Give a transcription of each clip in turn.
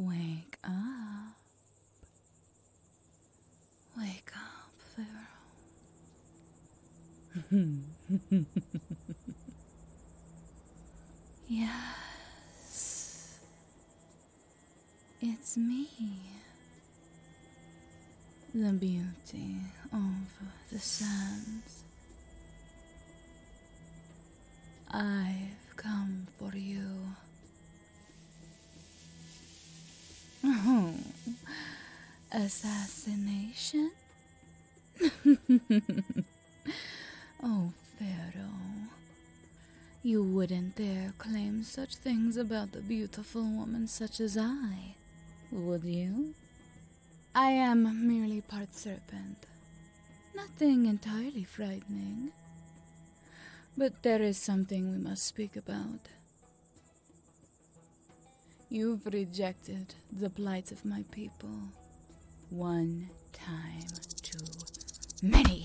Wake up. Wake up, Pharaoh. Yes. It's me. The beauty of the sands. I've come for you. Oh, assassination? Oh, Pharaoh, you wouldn't dare claim such things about a beautiful woman such as I, would you? I am merely part serpent. Nothing entirely frightening. But there is something we must speak about. You've rejected the plight of my people. One time too many.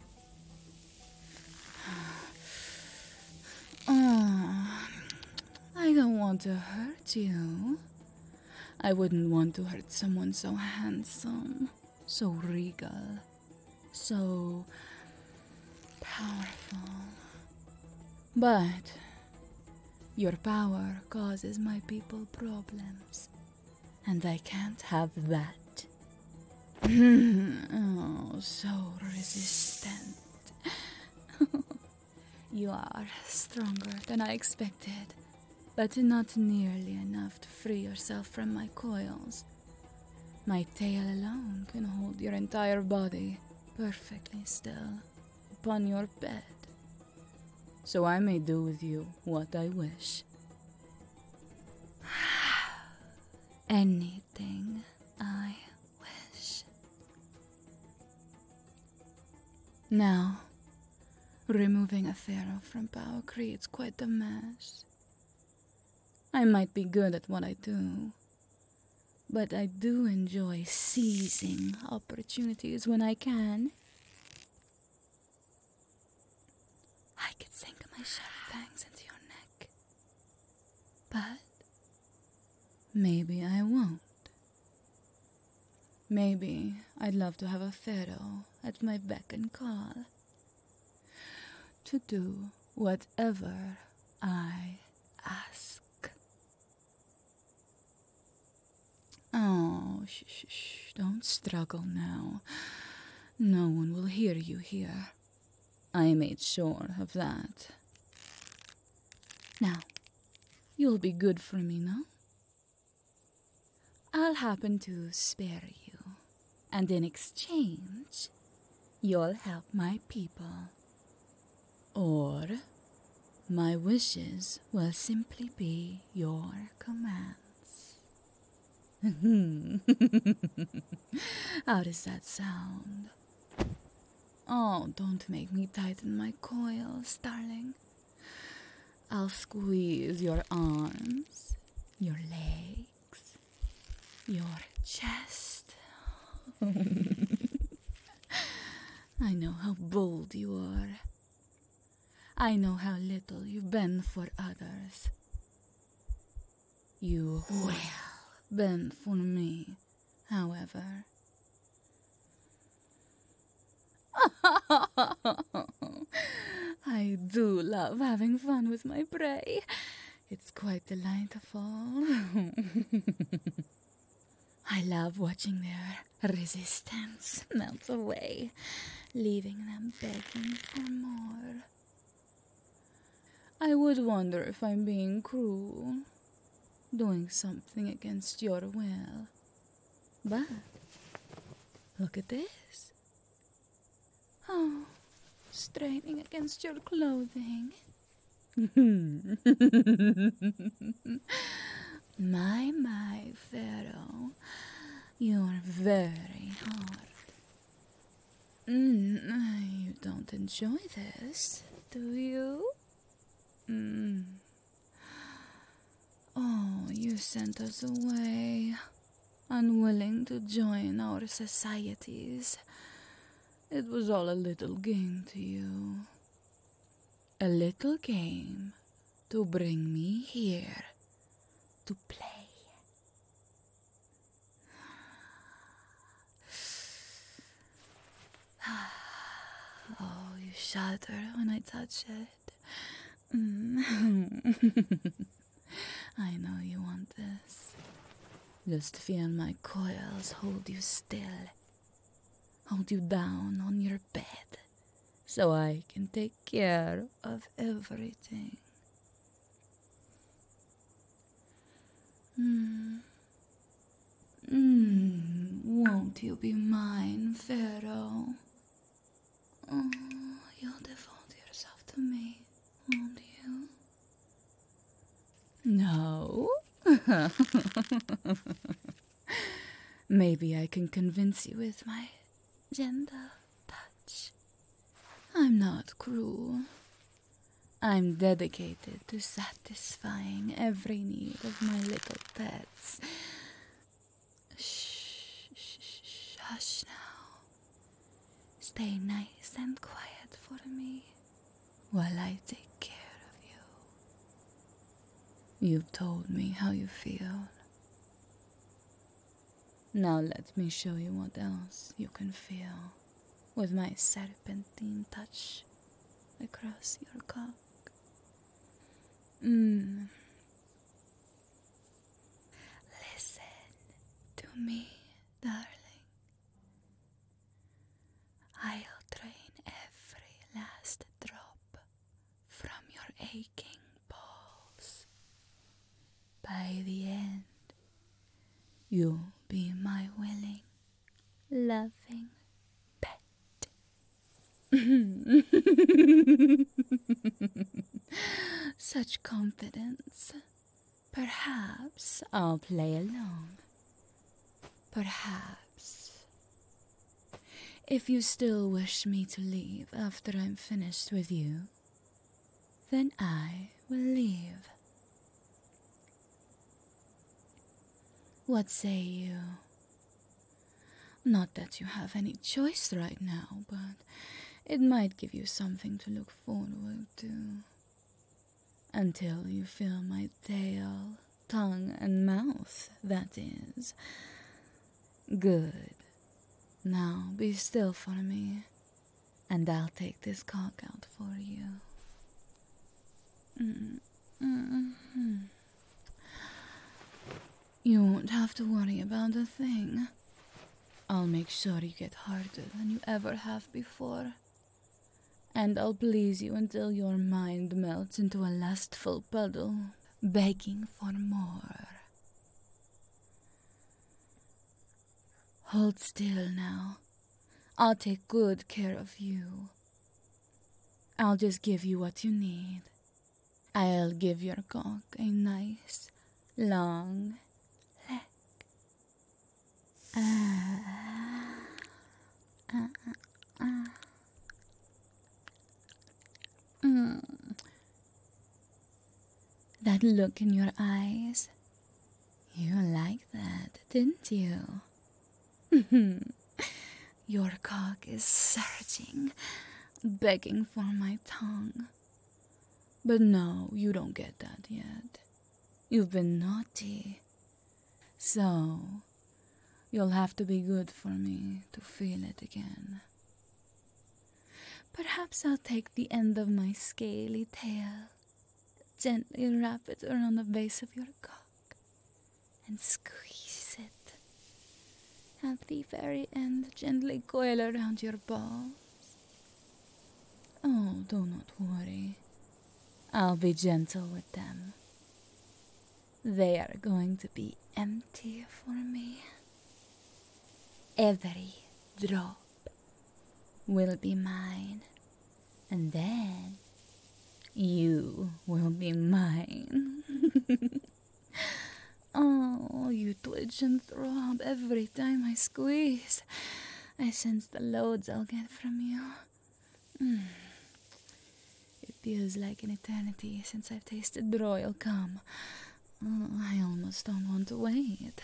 Oh, I don't want to hurt you. I wouldn't want to hurt someone so handsome, so regal, so powerful. But your power causes my people problems, and I can't have that. Oh, so resistant. You are stronger than I expected, but not nearly enough to free yourself from my coils. My tail alone can hold your entire body perfectly still upon your bed. So I may do with you what I wish. Anything I wish. Now, removing a pharaoh from power creates quite a mess. I might be good at what I do, but I do enjoy seizing opportunities when I can. I could sink my sharp fangs into your neck, but maybe I won't. Maybe I'd love to have a pharaoh at my beck and call, to do whatever I ask. Oh, shh, don't struggle now. No one will hear you here. I made sure of that. Now, you'll be good for me, no? I'll happen to spare you, and in exchange, you'll help my people. Or my wishes will simply be your commands. How does that sound? Oh, don't make me tighten my coils, darling. I'll squeeze your arms, your legs, your chest. I know how bold you are. I know how little you've been for others. You will bend for me, however. I do love having fun with my prey. It's quite delightful. I love watching their resistance melt away, leaving them begging for more. I would wonder if I'm being cruel, doing something against your will. But look at this. Oh, straining against your clothing. My, Pharaoh, you're very hard. You don't enjoy this, do you? Oh, you sent us away, unwilling to join our societies. It was all a little game to you. A little game, to bring me here to play. shudder when I touch it. Mm. I know you want this. Just feel my coils hold you still, hold you down on your bed, so I can take care of everything. Won't you be mine, Pharaoh? Oh, you'll devote yourself to me, won't you? No? Maybe I can convince you with my gentle touch. I'm not cruel. I'm dedicated to satisfying every need of my little pets. Shh, hush now. Stay nice and quiet for me while I take care of you. You've told me how you feel. Now let me show you what else you can feel with my serpentine touch across your cock. Listen to me, darling. I'll drain every last drop from your aching balls. By the end, you'll be my willing, loving pet. Such confidence. Perhaps I'll play along. Perhaps. If you still wish me to leave after I'm finished with you, then I will leave. What say you? Not that you have any choice right now, but it might give you something to look forward to. Until you feel my tail, tongue, and mouth, that is. Good. Now be still for me, and I'll take this cock out for you. You won't have to worry about a thing. I'll make sure you get harder than you ever have before. And I'll please you until your mind melts into a lustful puddle, begging for more. Hold still now. I'll take good care of you. I'll just give you what you need. I'll give your cock a nice, long lick. That look in your eyes. You like that, didn't you? Your cock is searching, begging for my tongue. But no, you don't get that yet. You've been naughty. So, you'll have to be good for me to feel it again. Perhaps I'll take the end of my scaly tail, gently wrap it around the base of your cock, and squeeze it. At the very end, gently coil around your balls. Oh, do not worry. I'll be gentle with them. They are going to be empty for me. Every drop will be mine. And then you will be mine. Oh, you twitch and throb every time I squeeze. I sense the loads I'll get from you. It feels like an eternity since I've tasted royal cum. Oh, I almost don't want to wait.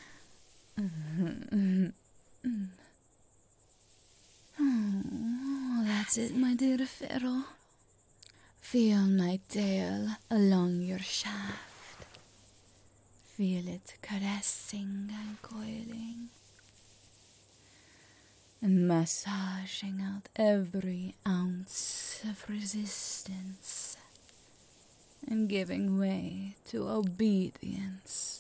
Oh, that's it, my dear Pharaoh. Feel my tail along your shaft. Feel it caressing and coiling. And massaging out every ounce of resistance and giving way to obedience.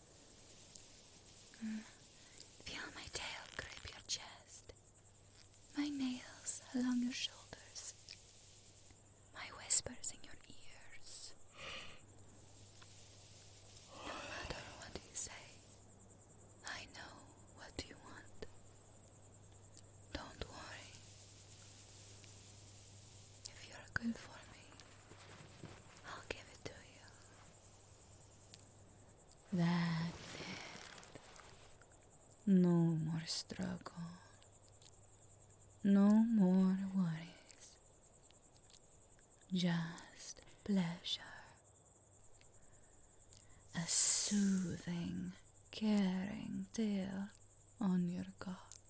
Feel my tail grip your chest, my nails along your shoulders, my whispers in your ears. No matter what you say, I know what you want. Don't worry. If you're good for me, I'll give it to you. That's it. No more struggle. No more worries. Just pleasure. A soothing, caring tail on your cock.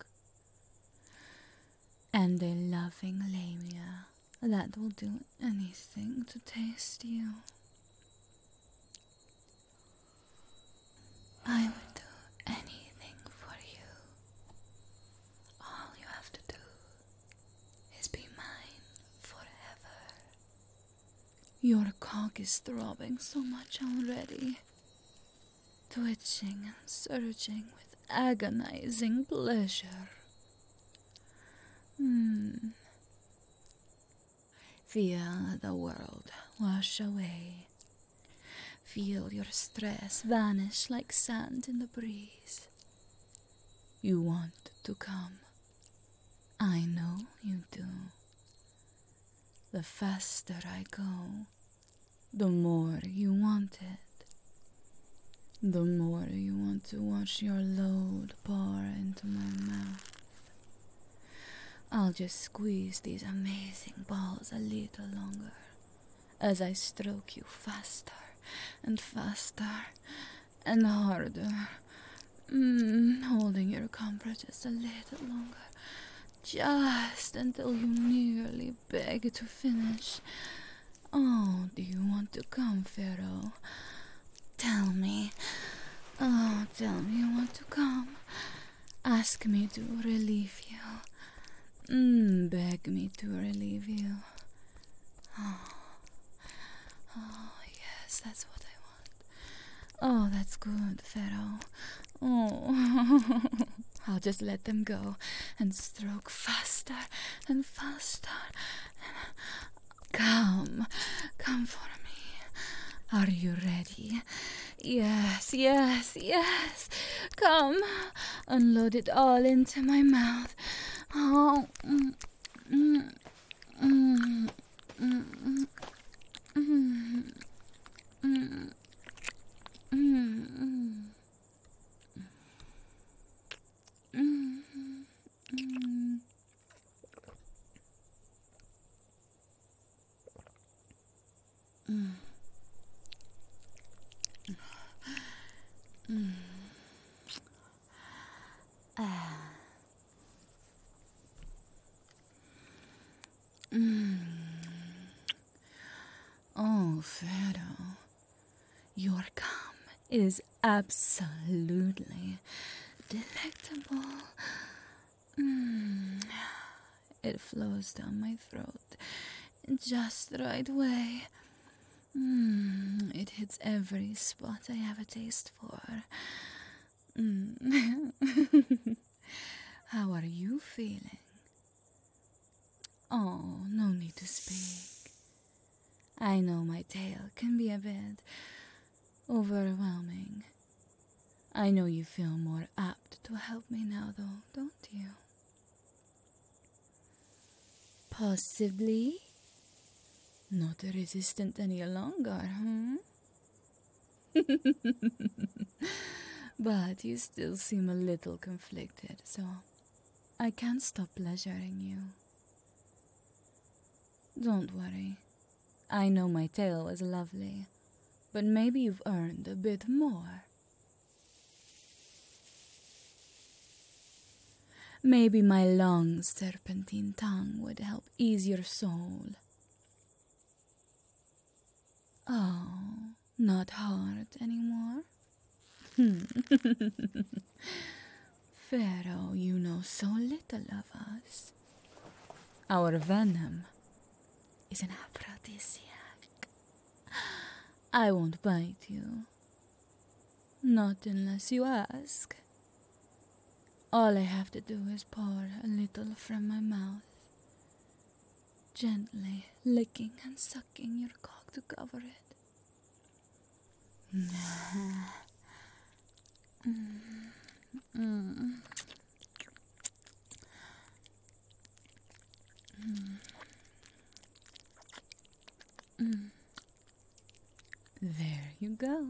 And a loving lamia that will do anything to taste you. I would do anything for you. All you have to do is be mine forever. Your cock is throbbing so much already, twitching and surging with agonizing pleasure. Feel the world wash away. Feel your stress vanish like sand in the breeze. You want to come. I know you do. The faster I go, the more you want it. The more you want to watch your load pour into my mouth. I'll just squeeze these amazing balls a little longer as I stroke you faster and faster and harder, holding your comfort just a little longer, just until you nearly beg to finish. Oh, do you want to come, Pharaoh? Tell me. Oh, tell me you want to come. Ask me to relieve you. Beg me to relieve you. Oh, yes, that's what I want. Oh, that's good, Pharaoh. Oh, I'll just let them go and stroke faster and faster. Come for me. Are you ready? Yes, yes, yes. Come, unload it all into my mouth. Oh, Oh, Pharaoh, your cum is absolutely delectable. It flows down my throat in just the right way. It hits every spot I have a taste for. How are you feeling? Oh, no need to speak. I know my tale can be a bit overwhelming. I know you feel more apt to help me now, though, don't you? Possibly not resistant any longer, But you still seem a little conflicted, so I can't stop pleasuring you. Don't worry. I know my tale was lovely, but maybe you've earned a bit more. Maybe my long serpentine tongue would help ease your soul. Oh, not hard anymore? Pharaoh, you know so little of us. Our venom is an aphrodisiac. I won't bite you. Not unless you ask. All I have to do is pour a little from my mouth, gently licking and sucking your cock to cover it. There you go.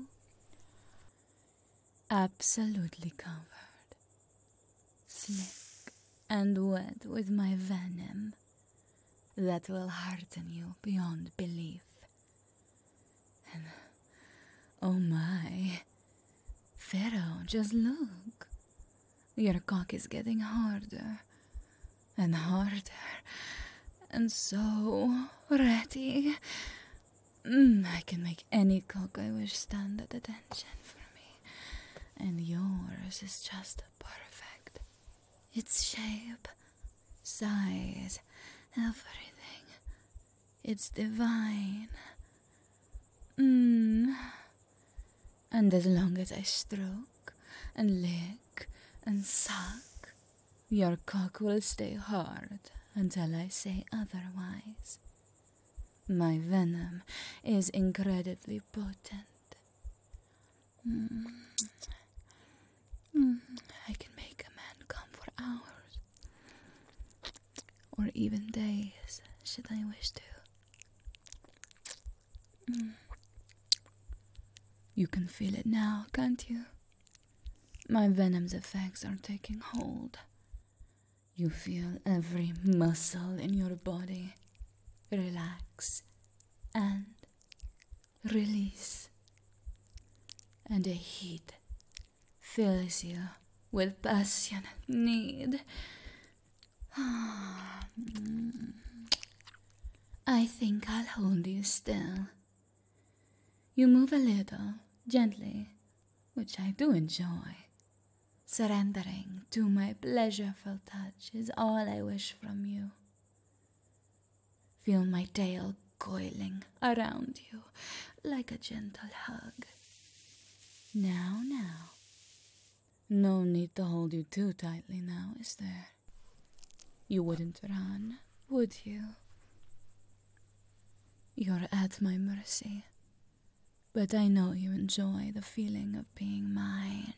Absolutely covered. Slick and wet with my venom that will hearten you beyond belief. And oh my, Pharaoh, just look. Your cock is getting harder and harder and so ready. I can make any cock I wish stand at attention for me. And yours is just perfect. Its shape, size, everything. It's divine. And as long as I stroke and lick and suck, your cock will stay hard until I say otherwise. My venom is incredibly potent. I can make a man come for hours, or even days, should I wish to. You can feel it now, can't you? My venom's effects are taking hold. You feel every muscle in your body relax and release. And a heat fills you with passionate need. I think I'll hold you still. You move a little, gently, which I do enjoy. Surrendering to my pleasureful touch is all I wish from you. Feel my tail coiling around you like a gentle hug. Now. No need to hold you too tightly now, is there? You wouldn't run, would you? You're at my mercy, but I know you enjoy the feeling of being mine.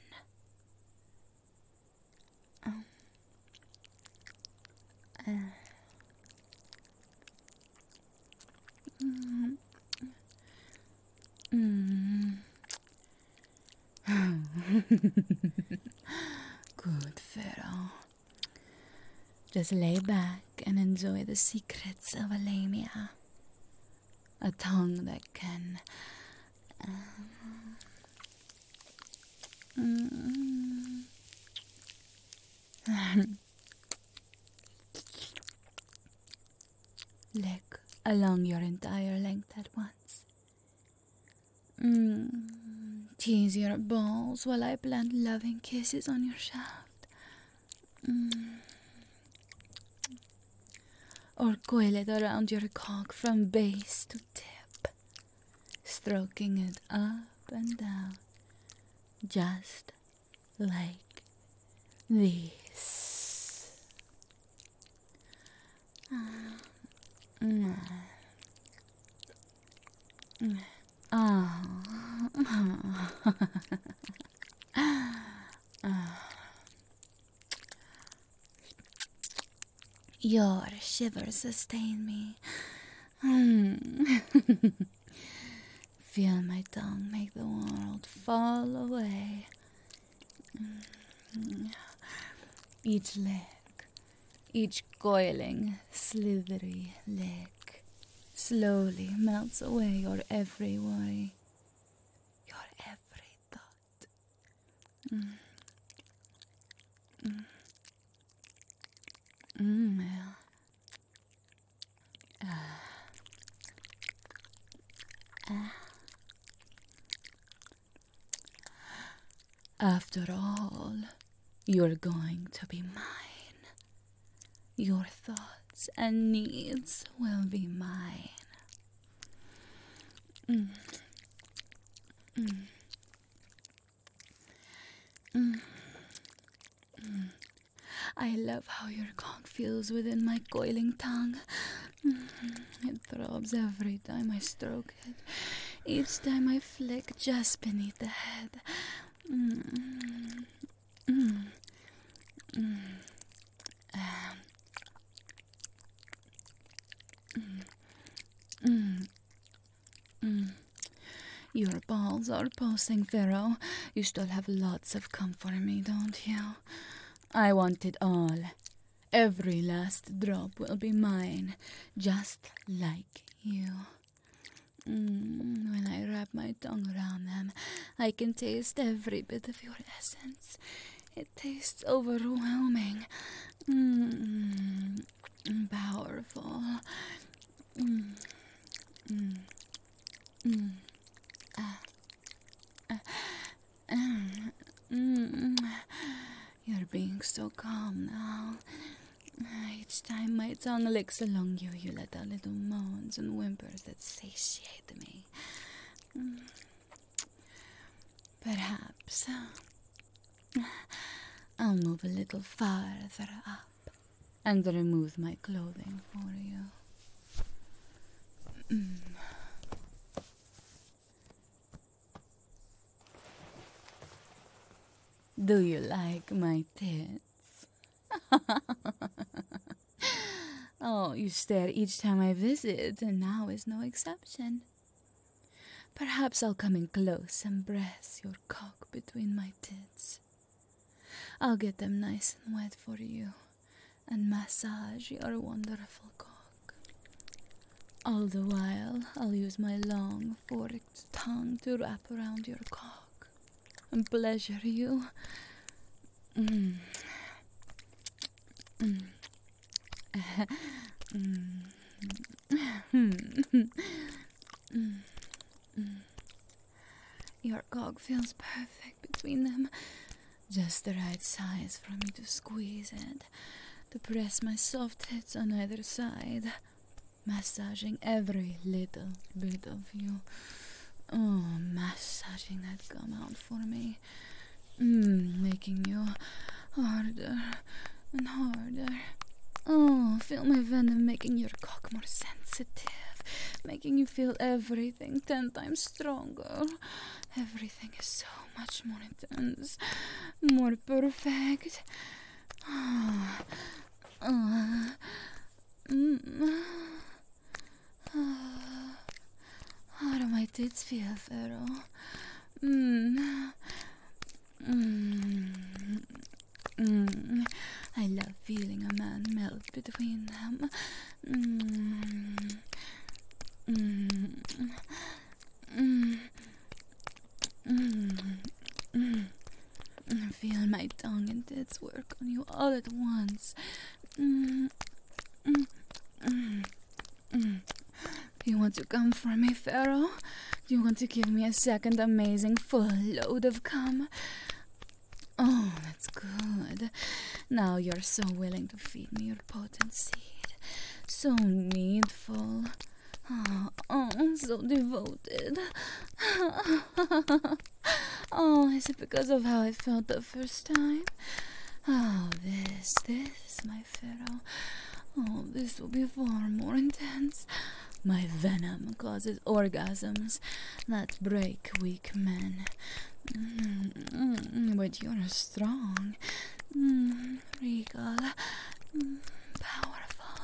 Good, Pharaoh. Just lay back and enjoy the secrets of Alamia. A tongue that can lick along your entire length at once. Tease your balls while I plant loving kisses on your shaft. Or coil it around your cock from base to tip, stroking it up and down, just like this. Your shivers sustain me. Feel my tongue make the world fall away. Each lick, each coiling, slithery lick slowly melts away your every worry, your every thought. After all, You're going to be mine. Your thoughts and needs will be mine. Mm. Mm. Mm. Mm. I love how your cock feels within my coiling tongue. It throbs every time I stroke it, each time I flick just beneath the head. Mm. Mm. Mm. Mm. Mm. Your balls are pulsing, Pharaoh. You still have lots of cum for me, don't you? I want it all. Every last drop will be mine, just like you. When I wrap my tongue around them, I can taste every bit of your essence. It tastes overwhelming. Powerful. Mm, mm, mm, ah, ah, ah, mm. You're being so calm now. Each time my tongue licks along you, you let out little moans and whimpers that satiate me. Perhaps I'll move a little farther up and remove my clothing for you. Do you like my tits? Oh, you stare each time I visit, and now is no exception. Perhaps I'll come in close and press your cock between my tits. I'll get them nice and wet for you, and massage your wonderful cock. All the while, I'll use my long, forked tongue to wrap around your cock and pleasure you. Mm. Mm. Your cock feels perfect between them. Just the right size for me to squeeze it, to press my soft tits on either side, massaging every little bit of you. Oh, massaging that gum out for me. Making you harder and harder. Oh, feel my venom making your cock more sensitive, making you feel everything 10 times stronger. Everything is so much more intense, more perfect. How do my tits feel, Pharaoh? I love feeling a man melt between them. Feel my tongue and tits work on you all at once. Do you want to come for me, Pharaoh? Do you want to give me a second amazing full load of cum? Oh, that's good. Now you're so willing to feed me your potent seed. So needful. Oh, so devoted. Oh, is it because of how I felt the first time? Oh, this, my Pharaoh. Oh, this will be far more intense. My venom causes orgasms that break weak men. But you're strong, regal, powerful.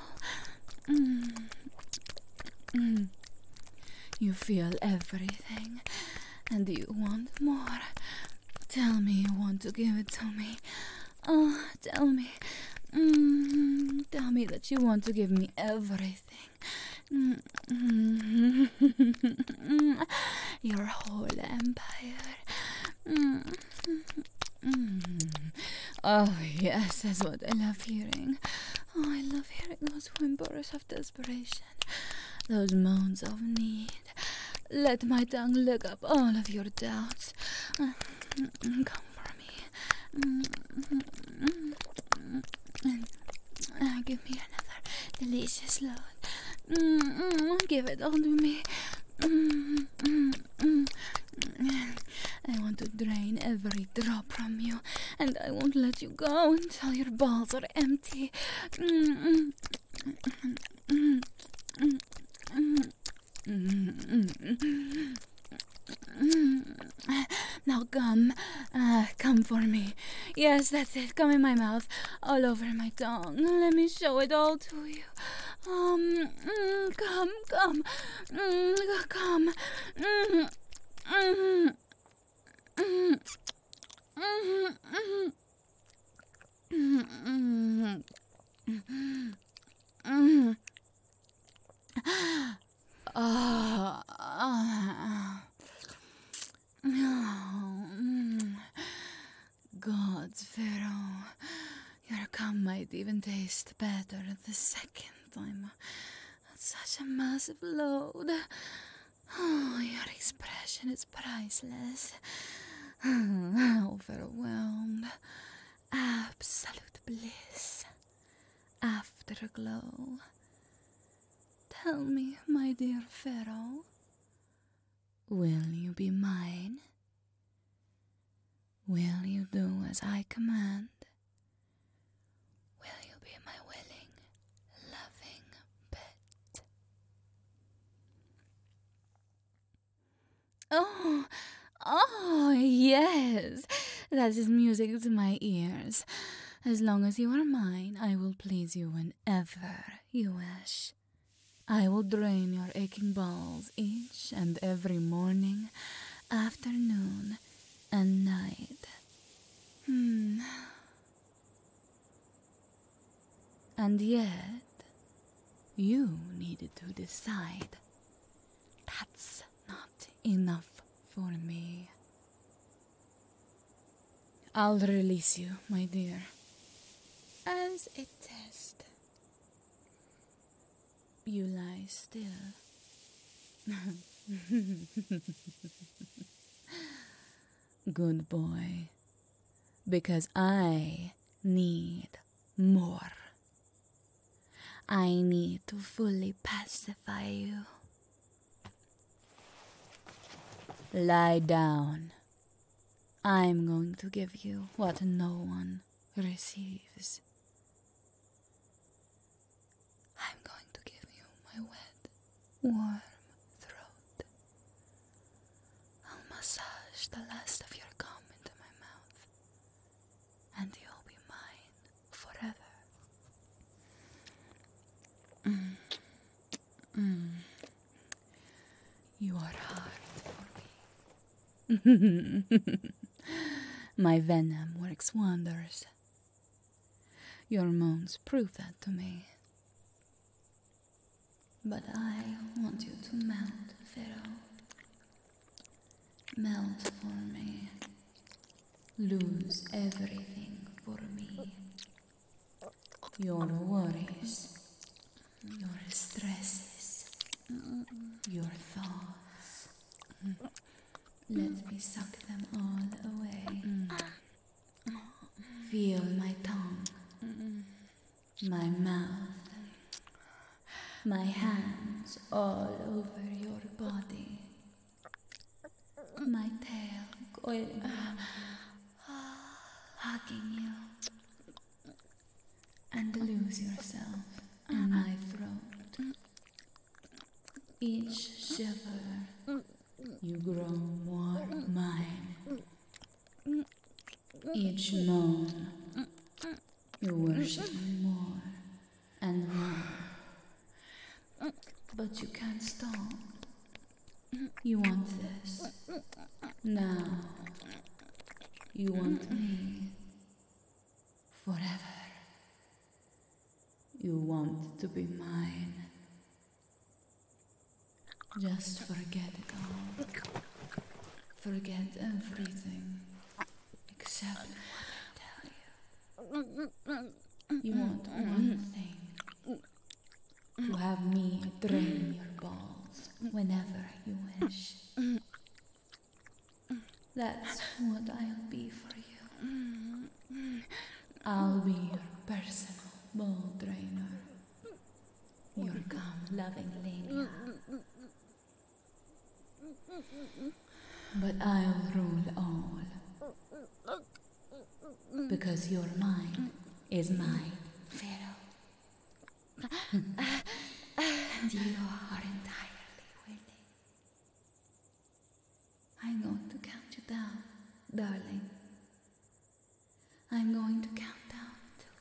You feel everything, and you want more. Tell me you want to give it to me. Oh, tell me. Tell me that you want to give me everything. Your whole empire. Oh, yes, that's what I love hearing. Oh, I love hearing those whimpers of desperation, those moans of need. Let my tongue lick up all of your doubts. Come for me. slut. Give it all to me. I want to drain every drop from you, and I won't let you go until your balls are empty. Now come, come for me. Yes, that's it. Come in my mouth, all over my tongue. Let me show it all to you. Come, come, come. Gods, Pharaoh, your cum might even taste better the second time. That's such a massive load. Oh, your expression is priceless. Overwhelmed. Absolute bliss. Afterglow. Tell me, my dear Pharaoh, will you be mine? Will you do as I command? Will you be my willing, loving pet? Oh, yes, that is music to my ears. As long as you are mine, I will please you whenever you wish. I will drain your aching balls each and every morning, afternoon, and night. And yet, you needed to decide. That's not enough for me. I'll release you, my dear, as a test. You lie still. Good boy. Because I need more. I need to fully pacify you. Lie down. I'm going to give you what no one receives. I'm going to give you my wet, warm throat. I'll massage the last of your cum into my mouth, and you'll be mine forever. You are hard for me. My venom works wonders. Your moans prove that to me. But I want you to melt, Pharaoh. Melt for me. Lose everything for me. Your worries, your stresses, your thoughts. Let me suck them all away. Feel my tongue, my mouth, my hands all over your body, my tail coiling you, hugging you, and lose yourself in my throat. Each shiver, you grow more mine. Each moan, you worship me more and more. But you can't stop. You want this. Now, you want me. Forever. You want to be mine. Just forget it all. Forget everything. Except what I tell you. You want one thing. To have me drain your balls whenever you wish. That's what I'll be for you. I'll be your personal ball drainer. Your loving Lenia. But I'll rule all, because your mind is mine, Pharaoh. And you are entirely willing. I'm going to count you down, darling. I'm going to count down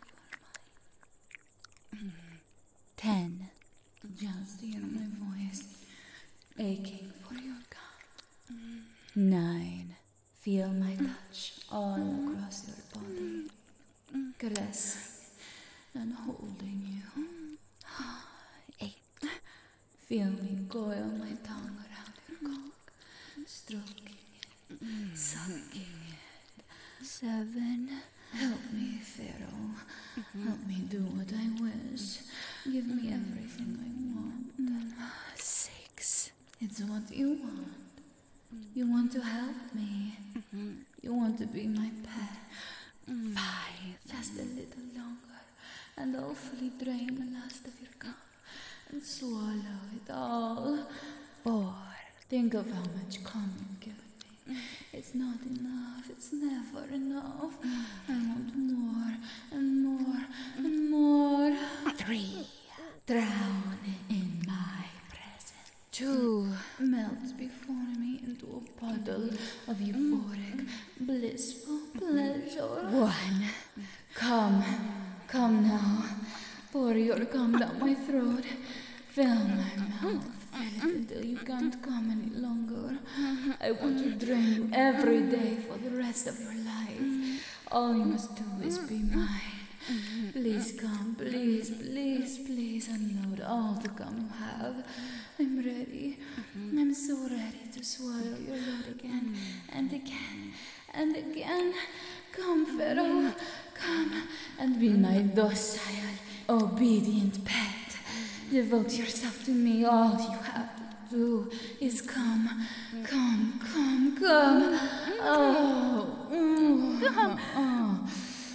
until you are mine. 10. Just hear my voice aching for your calm. 9. Feel my touch all across your body, caressing and holding you. 8. Feel me coil my tongue around your cock, stroking it, sucking it. 7. Help me, Pharaoh. Help me do what I wish. Give me everything I want. 6. It's what you want. You want to help me. You want to be my pet. 5. Just a little longer, and hopefully drain the last of your cup and swallow it all. 4. Think of how much calm you've given me. It's not enough. It's never enough. I want more and more and more. 3. Drown in my presence. 2. Melt before me into a puddle of euphoric, blissful pleasure. 1. Come now. Pour your cum down my throat. Fill my mouth. Fill it until you can't come any longer. I want to drain you every day for the rest of your life. All you must do is be mine. Please come, please, please, please unload all the cum you have. I'm ready. I'm so ready to swallow your load again and again and again. Come, Pharaoh, come and be my docile, obedient pet. Devote yourself to me. All you have to do is come, come, come, come. Oh, come. Oh,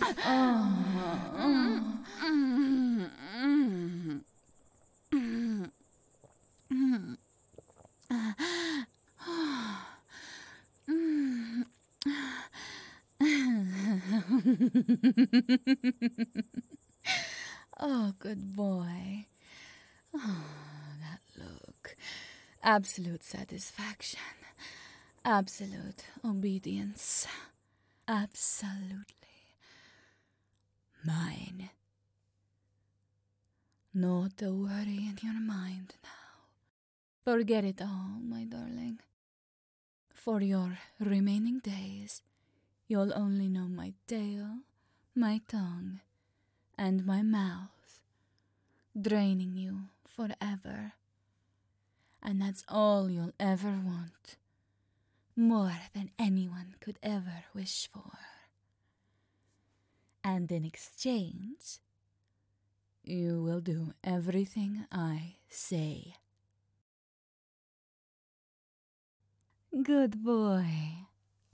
oh, good boy. Oh, that look. Absolute satisfaction. Absolute obedience. Absolutely mine. Not a worry in your mind now. Forget it all, my darling. For your remaining days, you'll only know my tail, my tongue, and my mouth, draining you forever. And that's all you'll ever want, more than anyone could ever wish for. And in exchange, you will do everything I say. Good boy.